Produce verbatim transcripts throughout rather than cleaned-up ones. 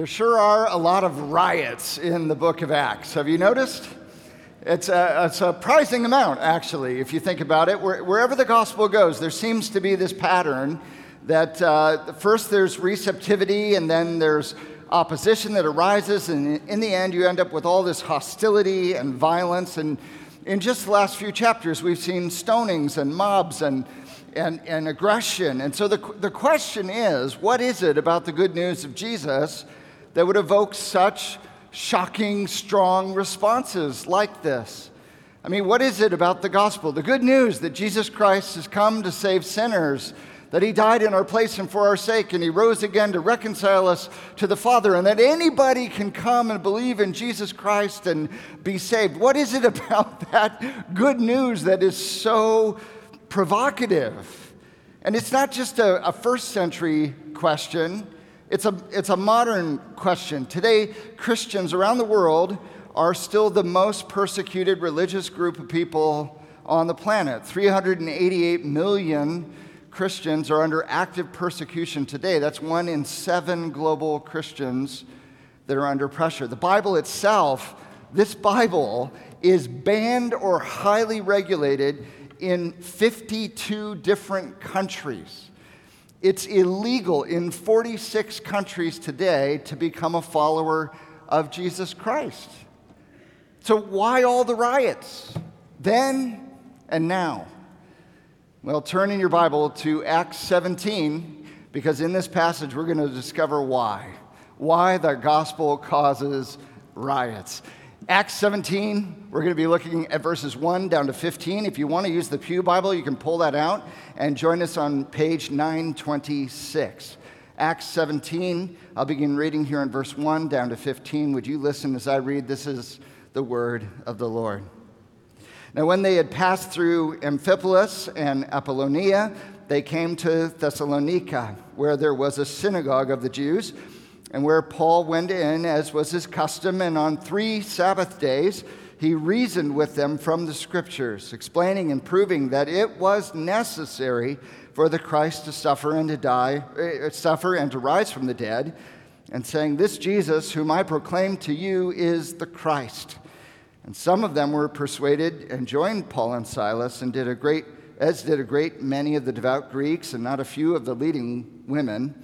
There sure are a lot of riots in the book of Acts. Have you noticed? It's a, a surprising amount, actually, if you think about it. Where, wherever the gospel goes, there seems to be this pattern that uh, first there's receptivity and then there's opposition that arises, and in the end you end up with all this hostility and violence. And in just the last few chapters, we've seen stonings and mobs and and, and aggression. And so the, the question is, what is it about the good news of Jesus that would evoke such shocking, strong responses like this? I mean, what is it about the gospel? The good news that Jesus Christ has come to save sinners, that he died in our place and for our sake, and he rose again to reconcile us to the Father, and that anybody can come and believe in Jesus Christ and be saved. What is it about that good news that is so provocative? And it's not just a, a first century question. It's a, it's a modern question. Today, Christians around the world are still the most persecuted religious group of people on the planet. three hundred eighty-eight million Christians are under active persecution today. That's one in seven global Christians that are under pressure. The Bible itself, this Bible, is banned or highly regulated in fifty-two different countries. It's illegal in forty-six countries today to become a follower of Jesus Christ. So why all the riots, then and now? Well, turn in your Bible to Acts seventeen, because in this passage we're going to discover why. Why the gospel causes riots. Acts seventeen, we're going to be looking at verses one down to fifteen. If you want to use the Pew Bible, you can pull that out and join us on page nine twenty-six. Acts seventeen, I'll begin reading here in verse one down to fifteen. Would you listen as I read? This is the word of the Lord. Now, when they had passed through Amphipolis and Apollonia, they came to Thessalonica, where there was a synagogue of the Jews, and where Paul went in, as was his custom, and on three Sabbath days he reasoned with them from the Scriptures, explaining and proving that it was necessary for the Christ to suffer and to die, uh, suffer and to rise from the dead, and saying, "This Jesus, whom I proclaim to you, is the Christ." And some of them were persuaded and joined Paul and Silas, and did a great, as did a great many of the devout Greeks, and not a few of the leading women.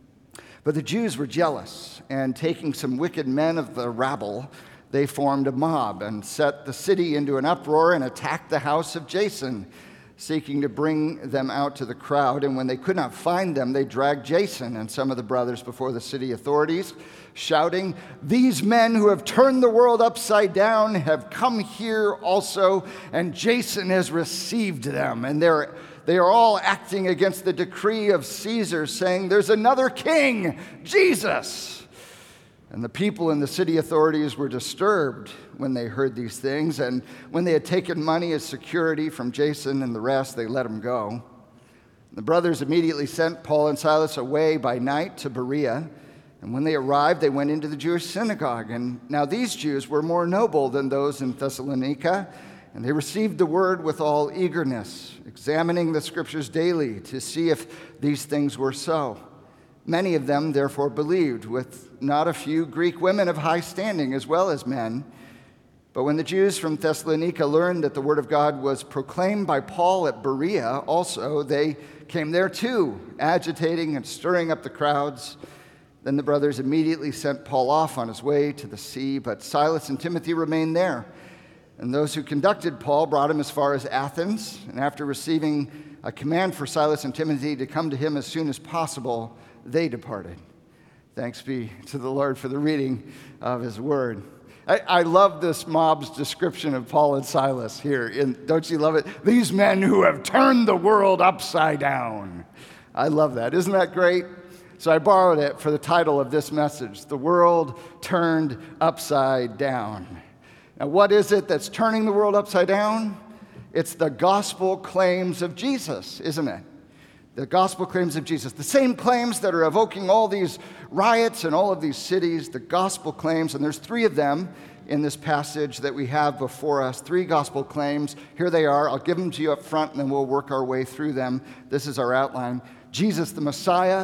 But the Jews were jealous, and taking some wicked men of the rabble, they formed a mob and set the city into an uproar and attacked the house of Jason, seeking to bring them out to the crowd. And when they could not find them, they dragged Jason and some of the brothers before the city authorities, shouting, "These men who have turned the world upside down have come here also, and Jason has received them." And they're They are all acting against the decree of Caesar, saying, "There's another king, Jesus." And the people and the city authorities were disturbed when they heard these things. And when they had taken money as security from Jason and the rest, they let him go. The brothers immediately sent Paul and Silas away by night to Berea. And when they arrived, they went into the Jewish synagogue. And now these Jews were more noble than those in Thessalonica, and they received the word with all eagerness, examining the Scriptures daily to see if these things were so. Many of them therefore believed, with not a few Greek women of high standing as well as men. But when the Jews from Thessalonica learned that the word of God was proclaimed by Paul at Berea also, they came there too, agitating and stirring up the crowds. Then the brothers immediately sent Paul off on his way to the sea, but Silas and Timothy remained there. And those who conducted Paul brought him as far as Athens, and after receiving a command for Silas and Timothy to come to him as soon as possible, they departed. Thanks be to the Lord for the reading of his word. I, I love this mob's description of Paul and Silas here. In, don't you love it? These men who have turned the world upside down. I love that. Isn't that great? So I borrowed it for the title of this message, "The World Turned Upside Down." Now, what is it that's turning the world upside down? It's the gospel claims of Jesus, isn't it? The gospel claims of Jesus. The same claims that are evoking all these riots in all of these cities, the gospel claims, and there's three of them in this passage that we have before us. Three gospel claims. Here they are. I'll give them to you up front, and then we'll work our way through them. This is our outline. Jesus the Messiah,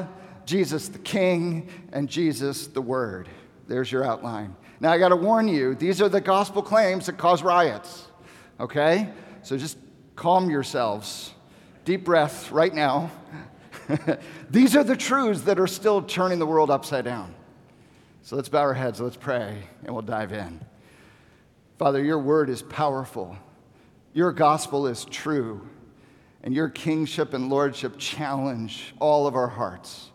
Jesus the King, and Jesus the Word. There's your outline. Now, I got to warn you, these are the gospel claims that cause riots, okay? So just calm yourselves. Deep breath right now. These are the truths that are still turning the world upside down. So let's bow our heads, let's pray, and we'll dive in. Father, your word is powerful. Your gospel is true. And your kingship and lordship challenge all of our hearts.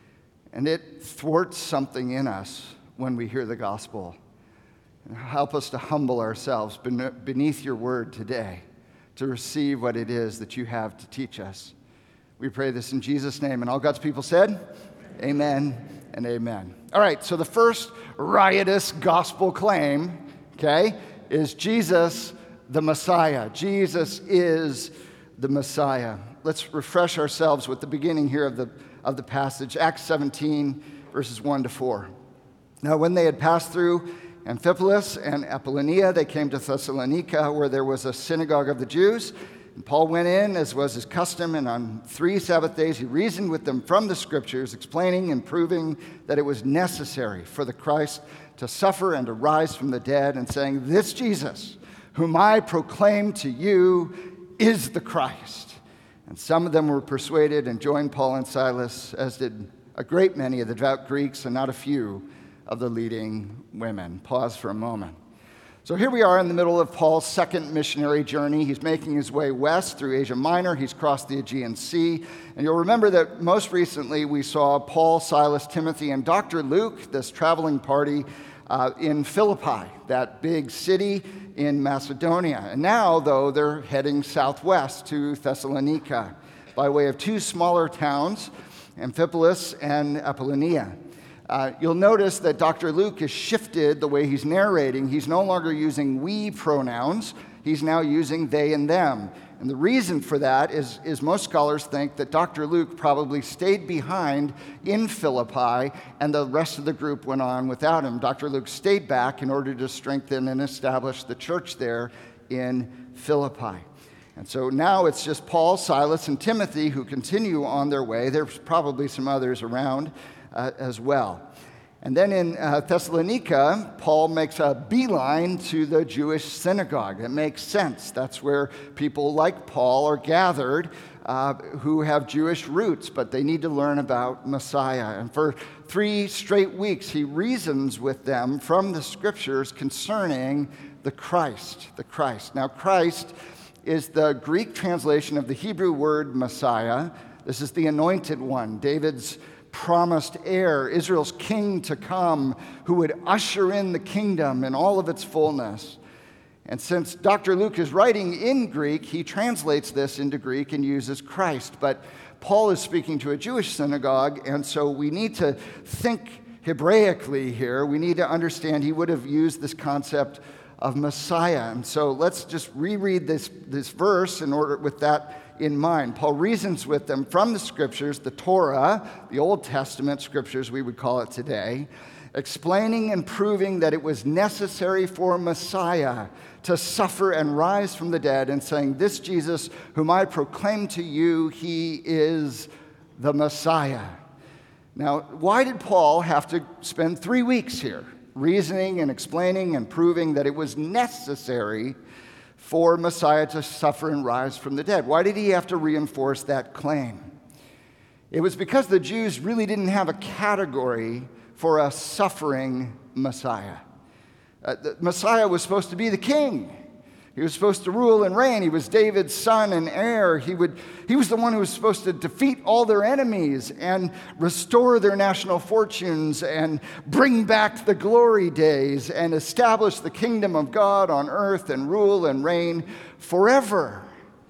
And it thwarts something in us when we hear the gospel. And help us to humble ourselves beneath your word today to receive what it is that you have to teach us. We pray this in Jesus' name. And all God's people said, amen and amen. All right, so the first riotous gospel claim, okay, is Jesus the Messiah. Jesus is the Messiah. Let's refresh ourselves with the beginning here of the, of the passage, Acts seventeen, verses one to four. Now, when they had passed through Amphipolis and Apollonia, they came to Thessalonica, where there was a synagogue of the Jews. And Paul went in, as was his custom, and on three Sabbath days he reasoned with them from the Scriptures, explaining and proving that it was necessary for the Christ to suffer and to rise from the dead, and saying, "This Jesus, whom I proclaim to you, is the Christ." And some of them were persuaded and joined Paul and Silas, as did a great many of the devout Greeks and not a few of the leading women. Pause for a moment. So here we are in the middle of Paul's second missionary journey. He's making his way west through Asia Minor. He's crossed the Aegean Sea. And you'll remember that most recently we saw Paul, Silas, Timothy, and Doctor Luke, this traveling party, uh, in Philippi, that big city in Macedonia. And now, though, they're heading southwest to Thessalonica by way of two smaller towns, Amphipolis and Apollonia. Uh, you'll notice that Doctor Luke has shifted the way he's narrating. He's no longer using we pronouns. He's now using they and them. And the reason for that is, is most scholars think that Doctor Luke probably stayed behind in Philippi and the rest of the group went on without him. Doctor Luke stayed back in order to strengthen and establish the church there in Philippi. And so now it's just Paul, Silas, and Timothy who continue on their way. There's probably some others around Uh, as well. And then in uh, Thessalonica, Paul makes a beeline to the Jewish synagogue. It makes sense. That's where people like Paul are gathered uh, who have Jewish roots, but they need to learn about Messiah. And for three straight weeks, he reasons with them from the Scriptures concerning the Christ, the Christ. Now, Christ is the Greek translation of the Hebrew word Messiah. This is the anointed one, David's promised heir, Israel's king to come, who would usher in the kingdom in all of its fullness. And since Doctor Luke is writing in Greek, he translates this into Greek and uses Christ. But Paul is speaking to a Jewish synagogue, and so we need to think Hebraically here. We need to understand he would have used this concept of Messiah. And so let's just reread this, this verse in order with that in mind. Paul reasons with them from the Scriptures, the Torah, the Old Testament Scriptures we would call it today, explaining and proving that it was necessary for Messiah to suffer and rise from the dead, and saying, "This Jesus whom I proclaim to you, he is the Messiah." Now, why did Paul have to spend three weeks here reasoning and explaining and proving that it was necessary for Messiah to suffer and rise from the dead? Why did he have to reinforce that claim? It was because the Jews really didn't have a category for a suffering Messiah. Uh, the Messiah was supposed to be the king. He was supposed to rule and reign. He was David's son and heir. He would, he was the one who was supposed to defeat all their enemies and restore their national fortunes and bring back the glory days and establish the kingdom of God on earth and rule and reign forever.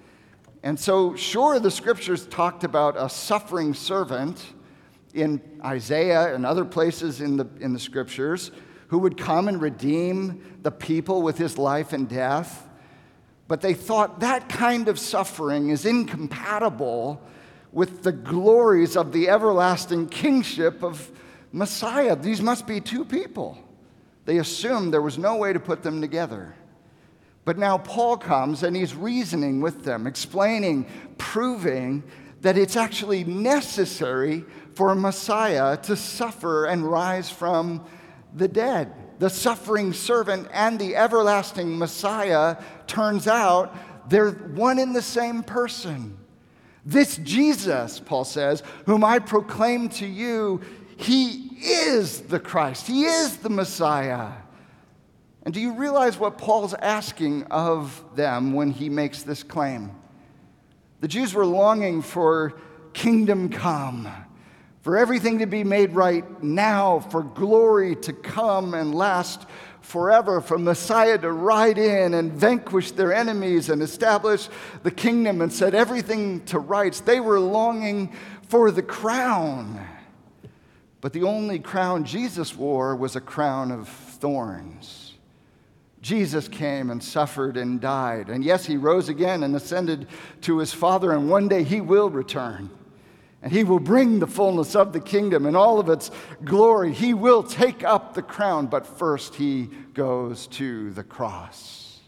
And so, sure, the Scriptures talked about a suffering servant in Isaiah and other places in the, in the Scriptures who would come and redeem the people with his life and death. But they thought that kind of suffering is incompatible with the glories of the everlasting kingship of Messiah. These must be two people. They assumed there was no way to put them together. But now Paul comes and he's reasoning with them, explaining, proving that it's actually necessary for a Messiah to suffer and rise from the dead. The suffering servant and the everlasting Messiah, turns out, they're one and the same person. This Jesus, Paul says, whom I proclaim to you, he is the Christ. He is the Messiah. And do you realize what Paul's asking of them when he makes this claim? The Jews were longing for kingdom come, for everything to be made right now, for glory to come and last forever, for Messiah to ride in and vanquish their enemies and establish the kingdom and set everything to rights. They were longing for the crown. But the only crown Jesus wore was a crown of thorns. Jesus came and suffered and died. And yes, he rose again and ascended to his Father, and one day he will return. And he will bring the fullness of the kingdom and all of its glory. He will take up the crown, but first he goes to the cross.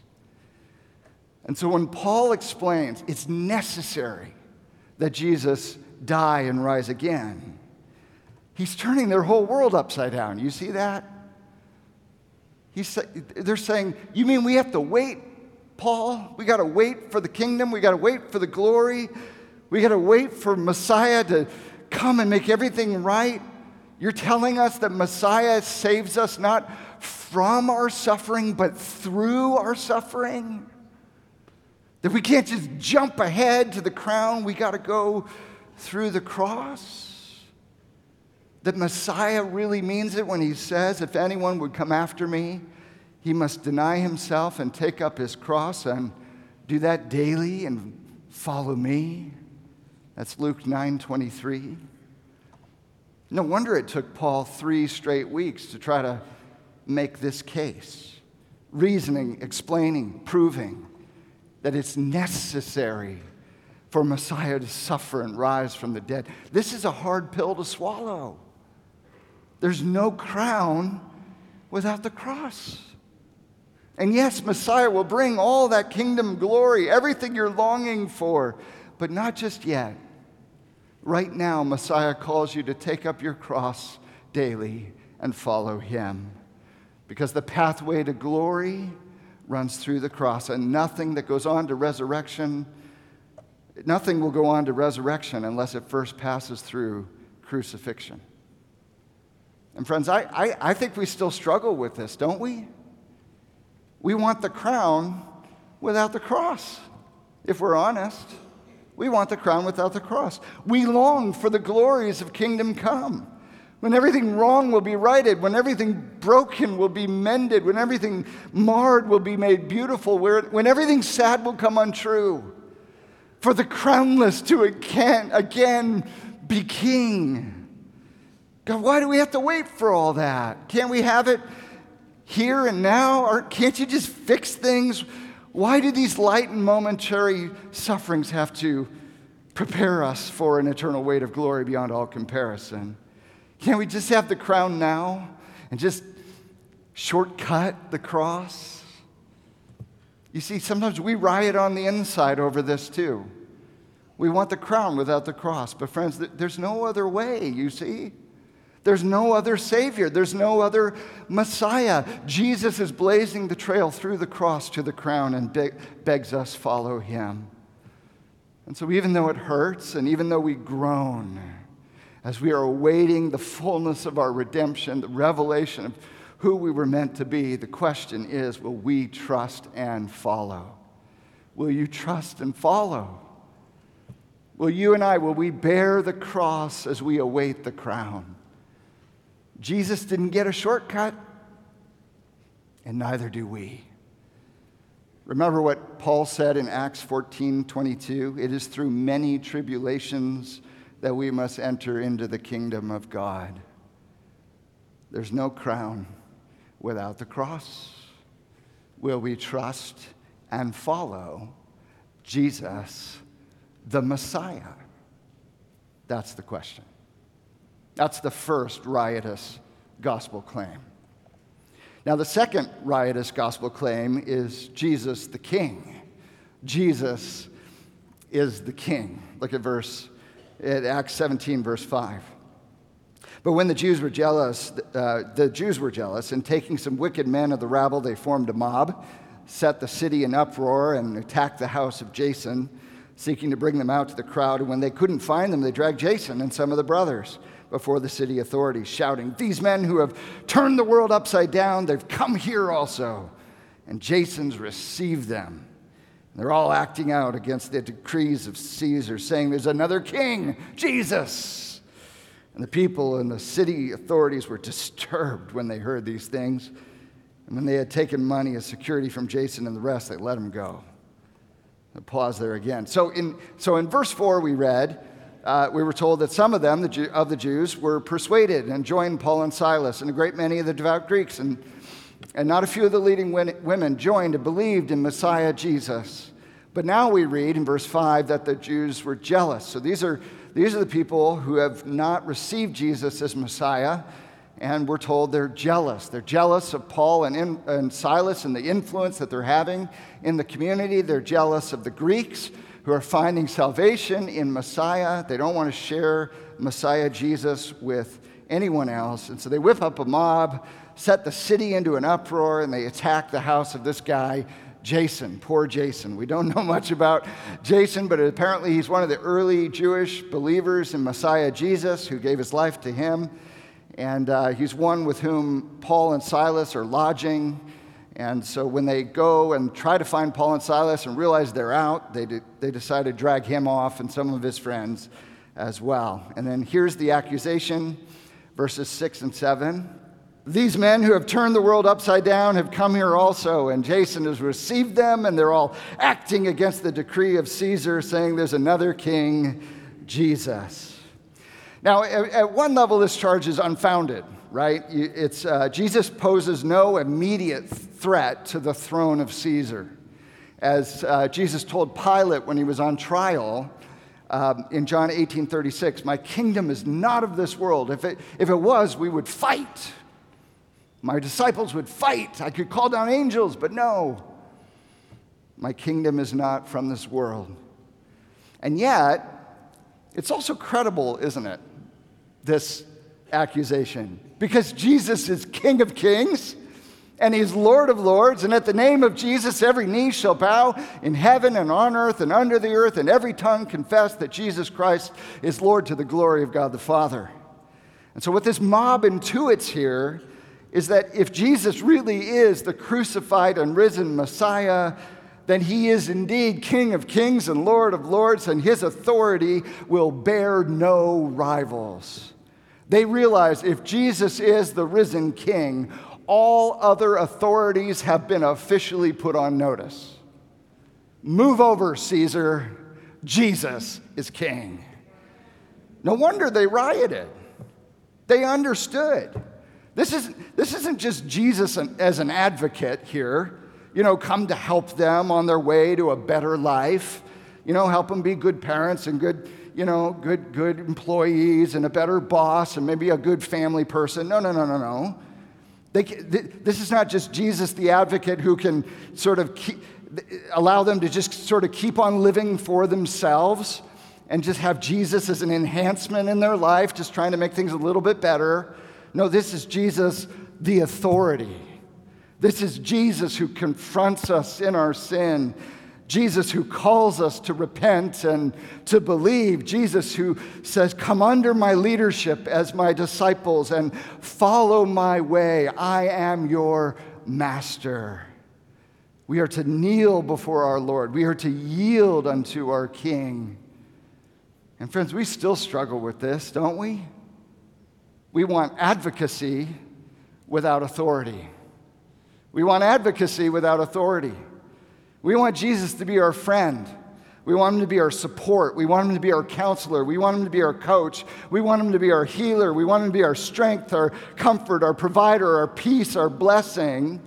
And so when Paul explains it's necessary that Jesus die and rise again, he's turning their whole world upside down. You see that? He's, they're saying, you mean we have to wait, Paul? We got to wait for the kingdom? We got to wait for the glory? We got to wait for Messiah to come and make everything right? You're telling us that Messiah saves us not from our suffering, but through our suffering? That we can't just jump ahead to the crown, we got to go through the cross? That Messiah really means it when he says, if anyone would come after me, he must deny himself and take up his cross and do that daily and follow me? That's Luke nine twenty-three. No wonder it took Paul three straight weeks to try to make this case, reasoning, explaining, proving that it's necessary for Messiah to suffer and rise from the dead. This is a hard pill to swallow. There's no crown without the cross. And yes, Messiah will bring all that kingdom glory, everything you're longing for, but not just yet. Right now, Messiah calls you to take up your cross daily and follow him. Because the pathway to glory runs through the cross, and nothing that goes on to resurrection, nothing will go on to resurrection unless it first passes through crucifixion. And friends, I, I, I think we still struggle with this, don't we? We want the crown without the cross, if we're honest. We want the crown without the cross. We long for the glories of kingdom come, when everything wrong will be righted, when everything broken will be mended, when everything marred will be made beautiful, when everything sad will come untrue, for the crownless to again, again be king. God, why do we have to wait for all that? Can't we have it here and now? Or can't you just fix things? Why do these light and momentary sufferings have to prepare us for an eternal weight of glory beyond all comparison? Can't we just have the crown now and just shortcut the cross? You see, sometimes we riot on the inside over this too. We want the crown without the cross. But friends, there's no other way, you see. There's no other Savior. There's no other Messiah. Jesus is blazing the trail through the cross to the crown and be- begs us follow him. And so even though it hurts and even though we groan as we are awaiting the fullness of our redemption, the revelation of who we were meant to be, the question is, will we trust and follow? Will you trust and follow? Will you and I, will we bear the cross as we await the crown? Jesus didn't get a shortcut, and neither do we. Remember what Paul said in Acts fourteen twenty-two? It is through many tribulations that we must enter into the kingdom of God. There's no crown without the cross. Will we trust and follow Jesus, the Messiah? That's the question. That's the first riotous gospel claim. Now, the second riotous gospel claim is Jesus the King. Jesus is the King. Look at verse in Acts seventeen, verse five. But when the Jews were jealous, uh, the Jews were jealous, and taking some wicked men of the rabble, they formed a mob, set the city in uproar, and attacked the house of Jason, seeking to bring them out to the crowd. And when they couldn't find them, they dragged Jason and some of the brothers before the city authorities, shouting, "These men who have turned the world upside down, they've come here also." And Jason's received them. They're all acting out against the decrees of Caesar, saying there's another king, Jesus. And the people and the city authorities were disturbed when they heard these things. And when they had taken money as security from Jason and the rest, they let him go. I'll pause there again. So in, so in verse four we read, uh, we were told that some of them, the Jew, of the Jews, were persuaded and joined Paul and Silas, and a great many of the devout Greeks. And And not a few of the leading women joined and believed in Messiah Jesus. But now we read in verse five that the Jews were jealous. So these are, these are the people who have not received Jesus as Messiah, and we're told they're jealous. They're jealous of Paul and, in, and Silas and the influence that they're having in the community. They're jealous of the Greeks who are finding salvation in Messiah. They don't want to share Messiah Jesus with anyone else. And so they whip up a mob, set the city into an uproar, and they attack the house of this guy, Jason. Poor Jason. We don't know much about Jason, but apparently he's one of the early Jewish believers in Messiah Jesus who gave his life to him. And uh, he's one with whom Paul and Silas are lodging. And so when they go and try to find Paul and Silas and realize they're out, they, de- they decide to drag him off and some of his friends as well. And then here's the accusation, verses six and seven. These men who have turned the world upside down have come here also, and Jason has received them, and they're all acting against the decree of Caesar, saying there's another king, Jesus. Now, at, at one level, this charge is unfounded, right? It's uh, Jesus poses no immediate threat to the throne of Caesar. As uh, Jesus told Pilate when he was on trial, Um, in John eighteen thirty-six, "My kingdom is not of this world. If it, if it was, we would fight. My disciples would fight. I could call down angels, but no. My kingdom is not from this world." And yet, it's also credible, isn't it, this accusation? Because Jesus is King of Kings, and he's Lord of Lords, and at the name of Jesus, every knee shall bow in heaven and on earth and under the earth, and every tongue confess that Jesus Christ is Lord to the glory of God the Father. And so what this mob intuits here is that if Jesus really is the crucified and risen Messiah, then he is indeed King of Kings and Lord of Lords, and his authority will bear no rivals. They realize if Jesus is the risen King, all other authorities have been officially put on notice. Move over, Caesar. Jesus is king. No wonder they rioted. They understood. This isn't, this isn't just Jesus as an advocate here, you know, come to help them on their way to a better life, you know, help them be good parents and good, you know, good, good employees and a better boss and maybe a good family person. No, no, no, no, no. They, this is not just Jesus the advocate who can sort of keep, allow them to just sort of keep on living for themselves and just have Jesus as an enhancement in their life, just trying to make things a little bit better. No, this is Jesus the authority. This is Jesus who confronts us in our sin. Jesus who calls us to repent and to believe. Jesus who says, "Come under my leadership as my disciples and follow my way. I am your master." We are to kneel before our Lord. We are to yield unto our King. And friends, we still struggle with this, don't we? We want advocacy without authority. We want advocacy without authority. We want Jesus to be our friend. We want him to be our support. We want him to be our counselor. We want him to be our coach. We want him to be our healer. We want him to be our strength, our comfort, our provider, our peace, our blessing.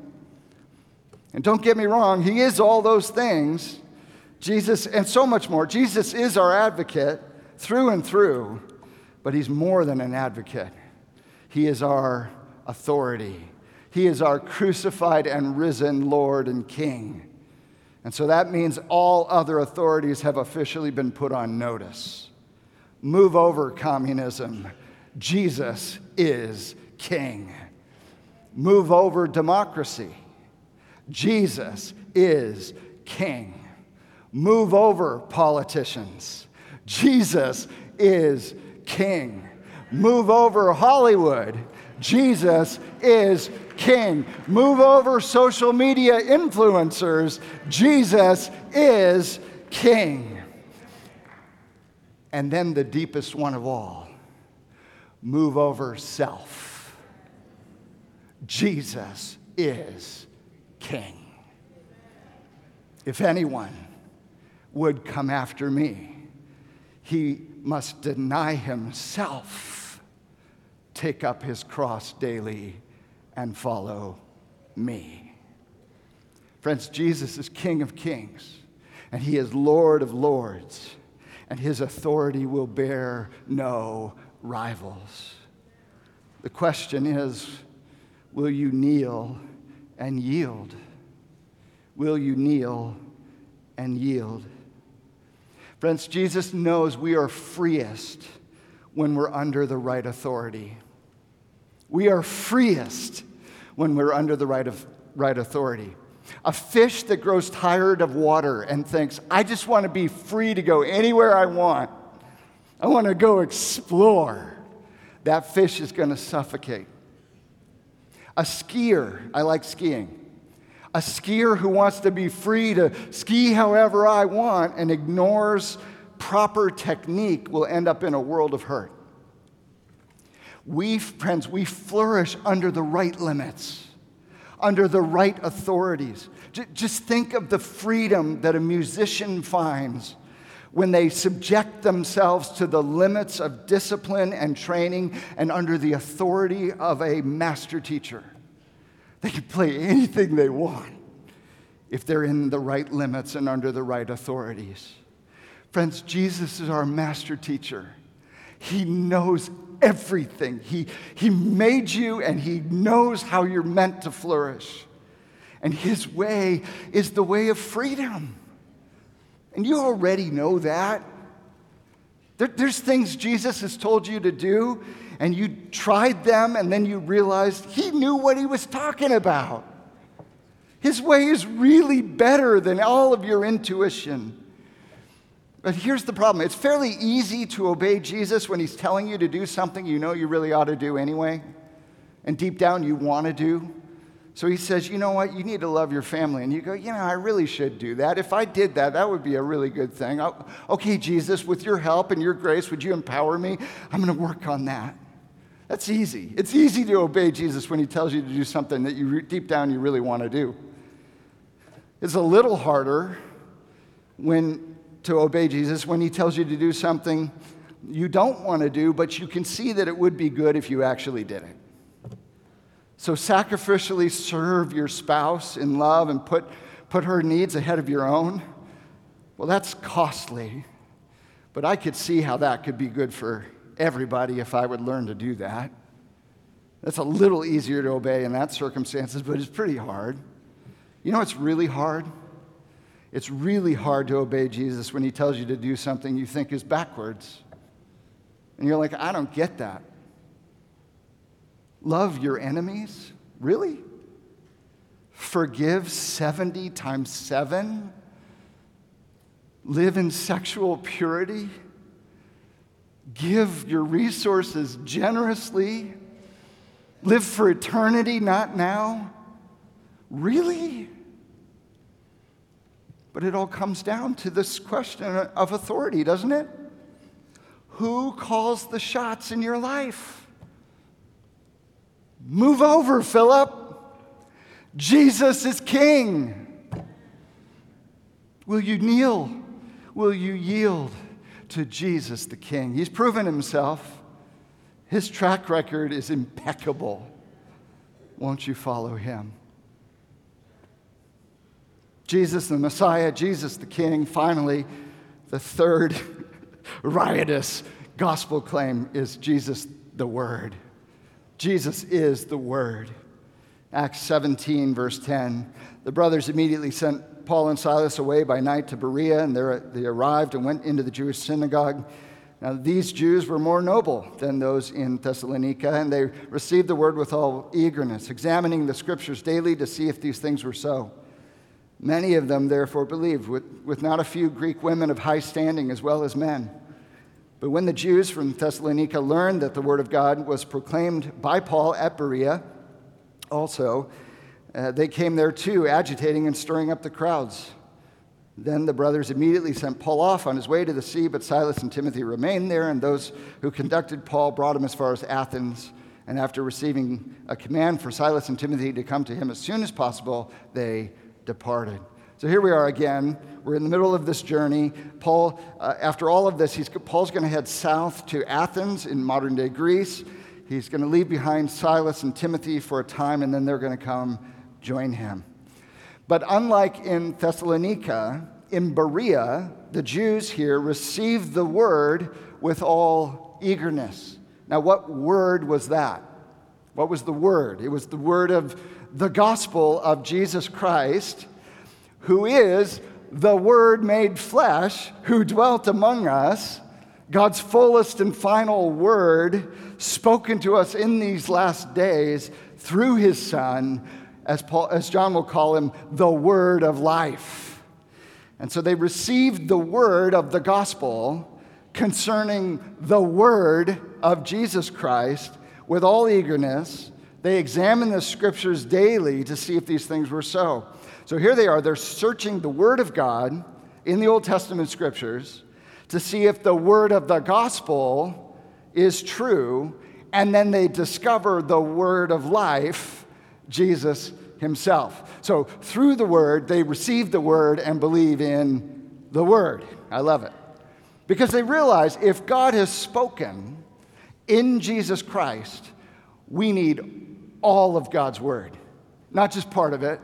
And don't get me wrong, he is all those things. Jesus, and so much more. Jesus is our advocate through and through, but he's more than an advocate. He is our authority. He is our crucified and risen Lord and King. And so that means all other authorities have officially been put on notice. Move over communism. Jesus is king. Move over democracy. Jesus is king. Move over politicians. Jesus is king. Move over Hollywood. Jesus is king. Move over social media influencers. Jesus is king. And then the deepest one of all, move over self. Jesus is king. If anyone would come after me, he must deny himself, take up his cross daily, and follow me. Friends, Jesus is King of kings, and he is Lord of lords, and his authority will bear no rivals. The question is, will you kneel and yield? Will you kneel and yield? Friends, Jesus knows we are freest when we're under the right authority. We are freest when we're under the right of right authority. A fish that grows tired of water and thinks, I just want to be free to go anywhere I want. I want to go explore. That fish is going to suffocate. A skier, I like skiing. A skier who wants to be free to ski however I want and ignores proper technique will end up in a world of hurt. We, friends, we flourish under the right limits, under the right authorities. J- just think of the freedom that a musician finds when they subject themselves to the limits of discipline and training and under the authority of a master teacher. They can play anything they want if they're in the right limits and under the right authorities. Friends, Jesus is our master teacher. He knows everything. He, he made you, and he knows how you're meant to flourish. And his way is the way of freedom. And you already know that. There, there's things Jesus has told you to do, and you tried them, and then you realized he knew what he was talking about. His way is really better than all of your intuition. But here's the problem. It's fairly easy to obey Jesus when he's telling you to do something you know you really ought to do anyway, and deep down you want to do. So he says, you know what, you need to love your family. And you go, you know, I really should do that. If I did that, that would be a really good thing. I'll, okay, Jesus, with your help and your grace, would you empower me? I'm going to work on that. That's easy. It's easy to obey Jesus when he tells you to do something that you deep down you really want to do. It's a little harder when to obey Jesus when he tells you to do something you don't want to do, but you can see that it would be good if you actually did it. So sacrificially serve your spouse in love and put, put her needs ahead of your own. Well, that's costly, but I could see how that could be good for everybody if I would learn to do that. That's a little easier to obey in that circumstances, but it's pretty hard. You know what's really hard? It's really hard to obey Jesus when he tells you to do something you think is backwards. And you're like, I don't get that. Love your enemies? Really? Forgive seventy times seven? Live in sexual purity? Give your resources generously? Live for eternity, not now? Really? But it all comes down to this question of authority, doesn't it? Who calls the shots in your life? Move over, Philip. Jesus is king. Will you kneel? Will you yield to Jesus the King? He's proven himself. His track record is impeccable. Won't you follow him? Jesus the Messiah, Jesus the King. Finally, the third riotous gospel claim is Jesus the Word. Jesus is the Word. Acts seventeen, verse ten. The brothers immediately sent Paul and Silas away by night to Berea, and there they arrived and went into the Jewish synagogue. Now, these Jews were more noble than those in Thessalonica, and they received the word with all eagerness, examining the scriptures daily to see if these things were so. Many of them, therefore, believed, with, with not a few Greek women of high standing as well as men. But when the Jews from Thessalonica learned that the word of God was proclaimed by Paul at Berea also, uh, they came there too, agitating and stirring up the crowds. Then the brothers immediately sent Paul off on his way to the sea, but Silas and Timothy remained there, and those who conducted Paul brought him as far as Athens. And after receiving a command for Silas and Timothy to come to him as soon as possible, they departed. So here we are again. We're in the middle of this journey. Paul, uh, after all of this, he's, Paul's going to head south to Athens in modern-day Greece. He's going to leave behind Silas and Timothy for a time, and then they're going to come join him. But unlike in Thessalonica, in Berea, the Jews here received the word with all eagerness. Now, what word was that? What was the word? It was the word of the gospel of Jesus Christ, who is the Word made flesh, who dwelt among us, God's fullest and final word spoken to us in these last days through his Son, as Paul, as John will call him, the word of life. And so they received the word of the gospel concerning the word of Jesus Christ with all eagerness. They examined the scriptures daily to see if these things were so. So here they are, they're searching the word of God in the Old Testament scriptures to see if the word of the gospel is true, and then they discover the word of life, Jesus himself. So through the word, they receive the word and believe in the word. I love it. Because they realize if God has spoken in Jesus Christ, we need all of God's word, not just part of it.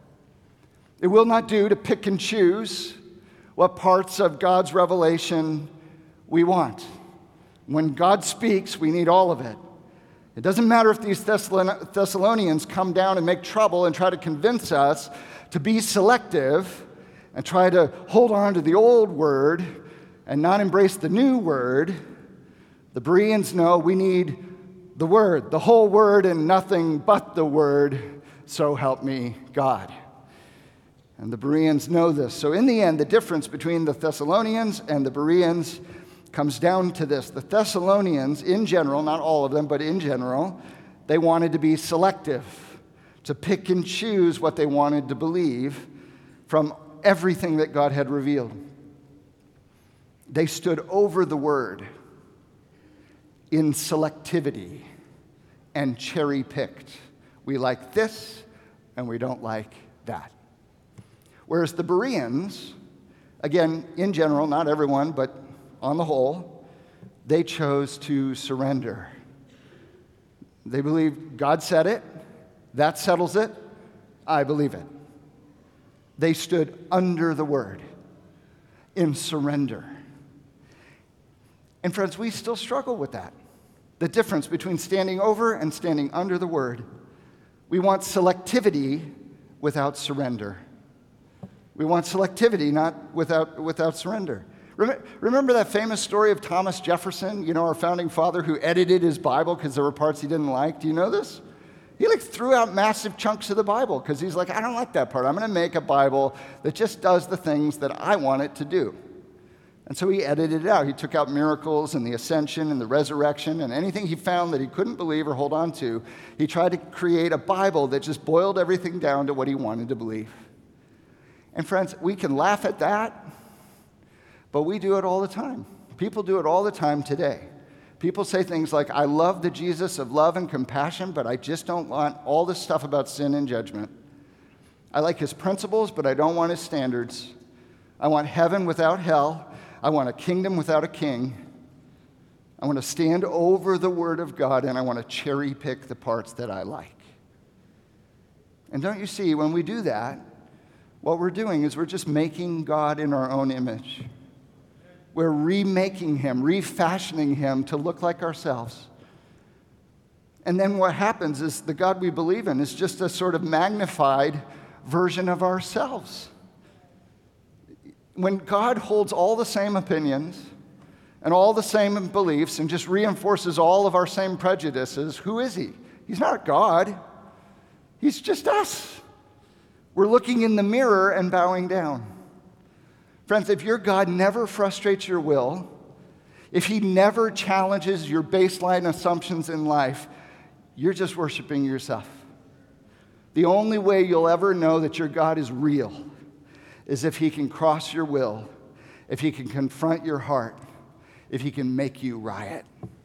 It will not do to pick and choose what parts of God's revelation we want. When God speaks, we need all of it. It doesn't matter if these Thessalonians come down and make trouble and try to convince us to be selective and try to hold on to the old word and not embrace the new word. The Bereans know we need the word, the whole word and nothing but the word, so help me God. And the Bereans know this. So in the end, the difference between the Thessalonians and the Bereans comes down to this. The Thessalonians, in general, not all of them, but in general, they wanted to be selective, to pick and choose what they wanted to believe from everything that God had revealed. They stood over the word in selectivity and cherry-picked. We like this, and we don't like that. Whereas the Bereans, again, in general, not everyone, but on the whole, they chose to surrender. They believed God said it, that settles it, I believe it. They stood under the word in surrender. And friends, we still struggle with that. The difference between standing over and standing under the word. We want selectivity without surrender. We want selectivity, not without, without surrender. Remember that famous story of Thomas Jefferson, you know, our founding father who edited his Bible because there were parts he didn't like? Do you know this? He like threw out massive chunks of the Bible because he's like, I don't like that part. I'm going to make a Bible that just does the things that I want it to do. And so he edited it out. He took out miracles and the ascension and the resurrection and anything he found that he couldn't believe or hold on to. He tried to create a Bible that just boiled everything down to what he wanted to believe. And friends, we can laugh at that, but we do it all the time. People do it all the time today. People say things like, I love the Jesus of love and compassion, but I just don't want all this stuff about sin and judgment. I like his principles, but I don't want his standards. I want heaven without hell. I want a kingdom without a king. I want to stand over the word of God, and I want to cherry pick the parts that I like. And don't you see, when we do that, what we're doing is we're just making God in our own image. We're remaking him, refashioning him to look like ourselves. And then what happens is the God we believe in is just a sort of magnified version of ourselves. When God holds all the same opinions and all the same beliefs and just reinforces all of our same prejudices, who is he? He's not God. He's just us. We're looking in the mirror and bowing down. Friends, if your God never frustrates your will, if he never challenges your baseline assumptions in life, you're just worshiping yourself. The only way you'll ever know that your God is real is if he can cross your will, if he can confront your heart, if he can make you riot.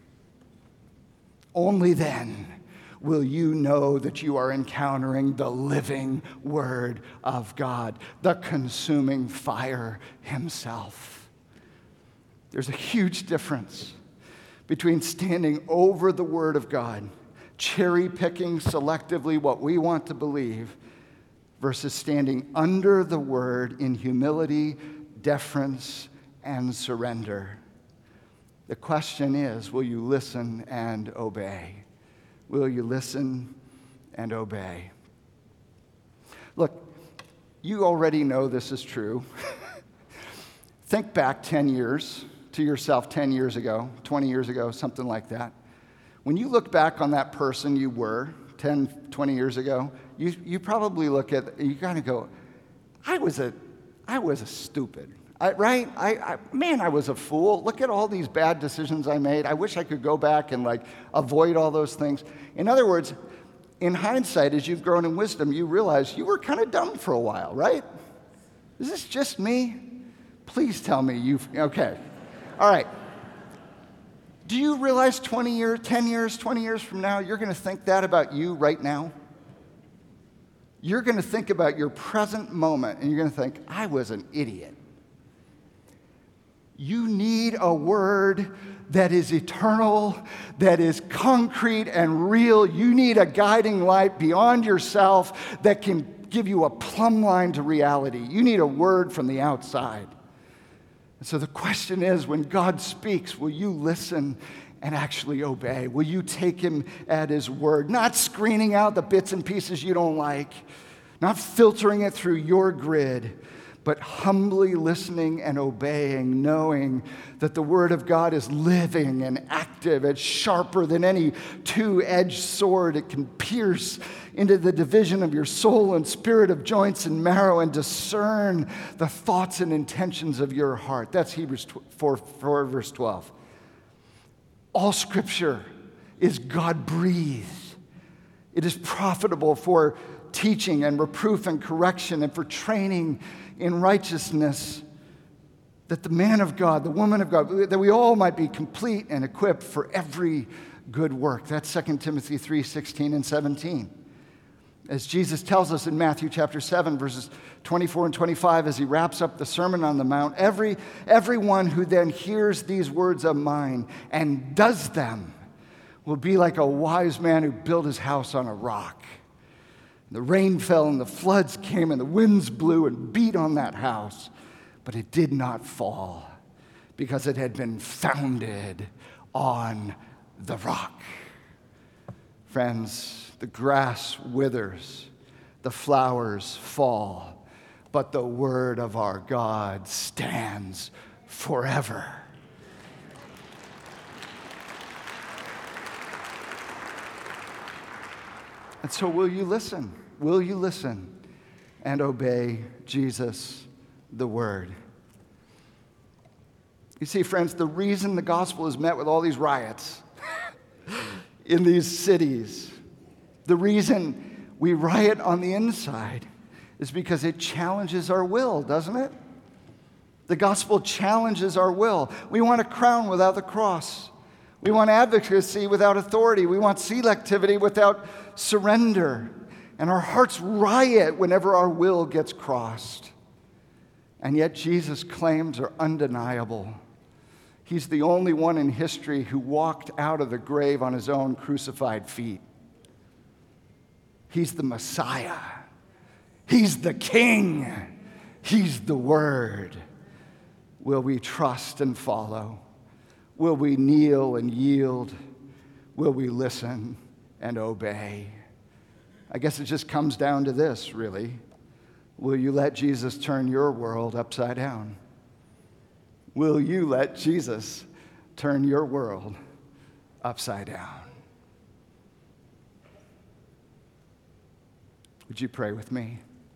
Only then will you know that you are encountering the living Word of God, the consuming fire himself. There's a huge difference between standing over the Word of God, cherry-picking selectively what we want to believe, versus standing under the Word in humility, deference, and surrender. The question is, will you listen and obey? Will you listen and obey? Look, you already know this is true. Think back ten years to yourself ten years ago, twenty years ago, something like that. When you look back on that person you were ten, twenty years ago, you, you probably look at, you kind of go, I was a, I was a stupid. I, right? I, I, man, I was a fool. Look at all these bad decisions I made. I wish I could go back and like avoid all those things. In other words, in hindsight, as you've grown in wisdom, you realize you were kind of dumb for a while, right? Is this just me? Please tell me you've, okay. All right. Do you realize twenty years, ten years, twenty years from now, you're going to think that about you right now? You're going to think about your present moment, and you're going to think, I was an idiot. You need a word that is eternal, that is concrete and real. You need a guiding light beyond yourself that can give you a plumb line to reality. You need a word from the outside. And so the question is, when God speaks, will you listen and actually obey? Will you take him at his word? Not screening out the bits and pieces you don't like, not filtering it through your grid, but humbly listening and obeying, knowing that the Word of God is living and active. It's sharper than any two-edged sword. It can pierce into the division of your soul and spirit, of joints and marrow, and discern the thoughts and intentions of your heart. That's Hebrews four, four verse twelve. All Scripture is God-breathed. It is profitable for teaching and reproof and correction and for training in righteousness, that the man of God, the woman of God, that we all might be complete and equipped for every good work. That's Second Timothy three, sixteen and seventeen. As Jesus tells us in Matthew chapter seven, verses twenty-four and twenty-five, as he wraps up the Sermon on the Mount, every everyone who then hears these words of mine and does them will be like a wise man who built his house on a rock. The rain fell and the floods came and the winds blew and beat on that house, but it did not fall because it had been founded on the rock. Friends, the grass withers, the flowers fall, but the word of our God stands forever. And so will you listen? Will you listen and obey Jesus, the Word? You see, friends, the reason the gospel is met with all these riots in these cities, the reason we riot on the inside is because it challenges our will, doesn't it? The gospel challenges our will. We want a crown without the cross. We want advocacy without authority. We want selectivity without surrender. And our hearts riot whenever our will gets crossed. And yet Jesus' claims are undeniable. He's the only one in history who walked out of the grave on his own crucified feet. He's the Messiah. He's the King. He's the Word. Will we trust and follow? Will we kneel and yield? Will we listen and obey? I guess it just comes down to this, really. Will you let Jesus turn your world upside down? Will you let Jesus turn your world upside down. Would you pray with me?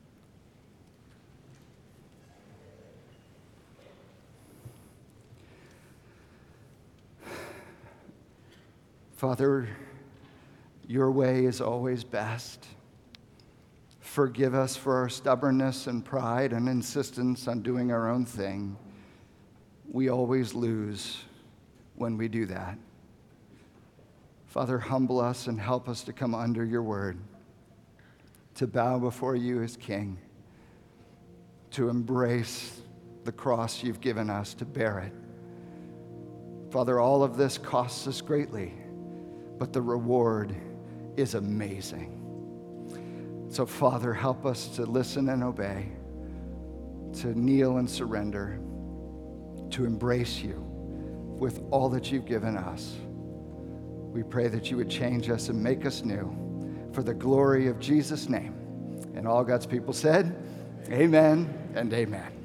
Father, your way is always best. Forgive us for our stubbornness and pride and insistence on doing our own thing. We always lose when we do that. Father, humble us and help us to come under your word, to bow before you as King, to embrace the cross you've given us, to bear it. Father, all of this costs us greatly, but the reward is amazing. So, Father, help us to listen and obey, to kneel and surrender, to embrace you with all that you've given us. We pray that you would change us and make us new for the glory of Jesus' name. And all God's people said, amen and amen.